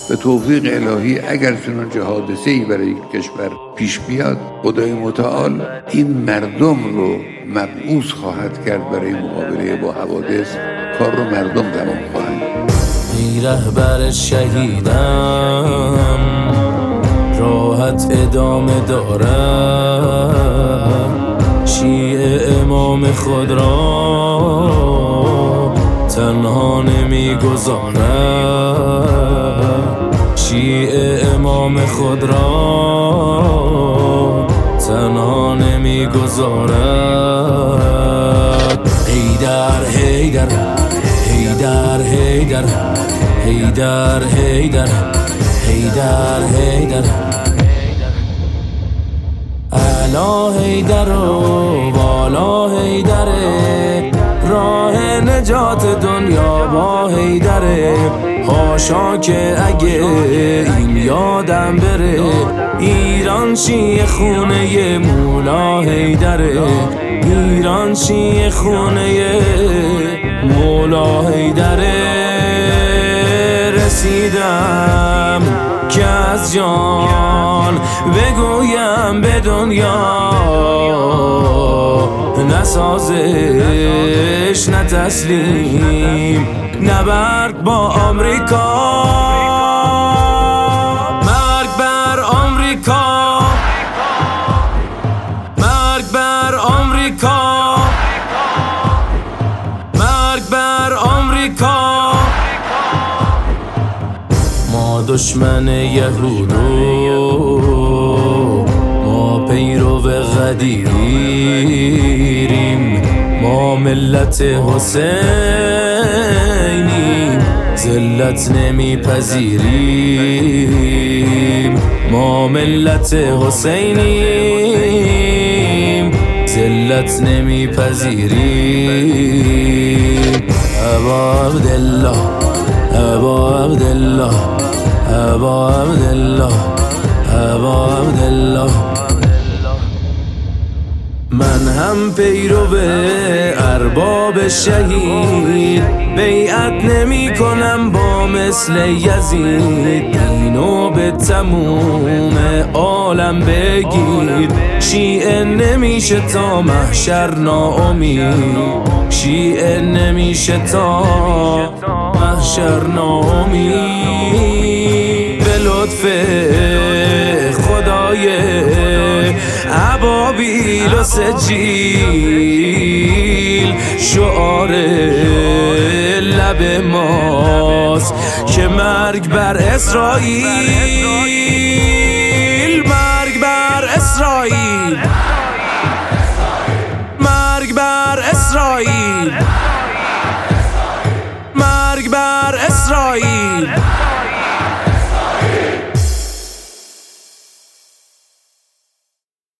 به توفیق الهی اگر چنانچه حادثه‌ای برای کشور پیش بیاد، خدای متعال این مردم رو مبعوث خواهد کرد برای مقابله با حوادث. کار رو مردم تمام خواهند. ای رهبر شهیدم راحت ادامه دارد، شیعه امام خود را تنها نمیگذارد، شیعه امام خود را تنها نمیگذارد. حیدر حیدر حیدر حیدر حیدر حیدر حیدر حیدر اعلا حیدر و بالا حیدره، راه نجات دنیا با حیدره. حاشا که اگه این یادم بره، ایران شیعه خونه مولا حیدره، ایران شیعه خونه مولا حیدره. رسیدم که از جان بگویم به دنیا، نه سازش نه تسلیم، نه مرگ با آمریکا. مرگ بر آمریکا، مرگ بر آمریکا، مرگ بر آمریکا. ما دشمن یهودو، ما پیرو غدیریم، ما ملت حسینیم، ذلت نمیپذیریم، ما ملت حسینیم، ذلت نمیپذیریم. ابا عبدالله ابا عبدالله ابا عبدالله ابا عبدالله. من هم پیرو ارباب شهید، بیعت نمی کنم با مثل یزید. اینو به تموم عالم بگید، شیعه نمیشه تا محشر ناامید، شیعه نمیشه تا محشر ناامید. به لطف خدای ابابیل و سجیل، شعار لب ماست که مرگ بر اسرائیل، مرگ بر اسرائیل، مرگ بر اسرائیل، مرگ بر اسرائیل.